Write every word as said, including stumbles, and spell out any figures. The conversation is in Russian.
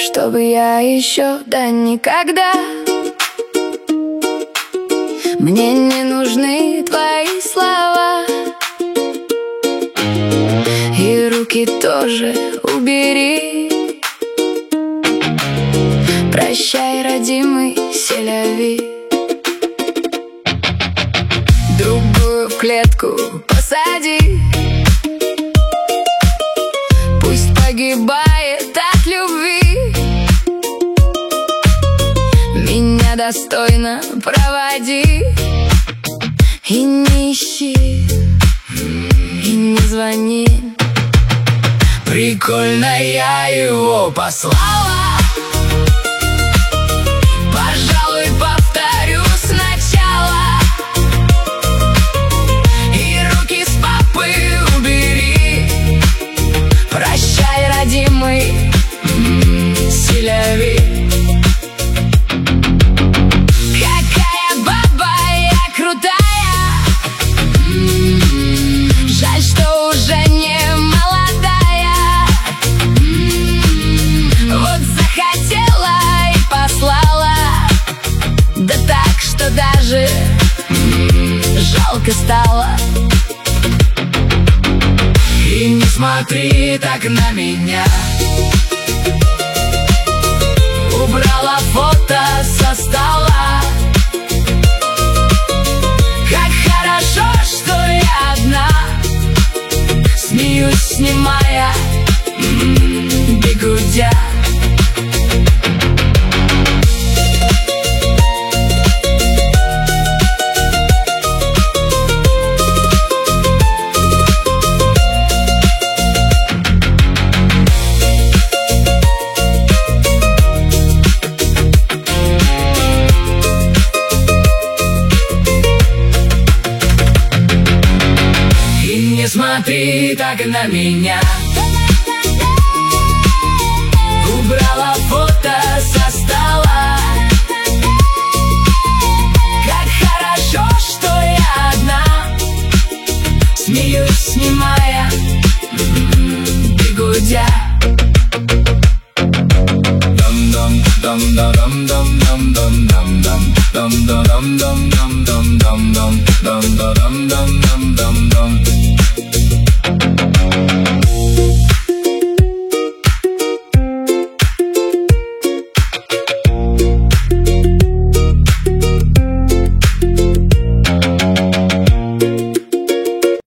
чтобы я еще да никогда. Мне не нужны твои слова, и руки тоже убери. Прощай, родимый селяви. Другую в клетку посади, пусть погибает от любви. Меня достойно проводи, и не ищи, и не звони. Прикольно я его послала, пожалуй, повторю сначала. И руки с папы убери. Прощай, родимый селяви. Какая баба я крутая, жаль, что уже не молодая. Вот захотела и послала, да так, что даже жалко стало. И не смотри так на меня, убрала фото со стола. Как хорошо, что я одна, смеюсь, снимая бигудя. Не смотри так на меня, убрала фото со стола. Как хорошо, что я одна, смеюсь, снимая бигудя. Dum dum dum dum dum dum dum dum dum dum dum dum dum dum dum dum dum dum.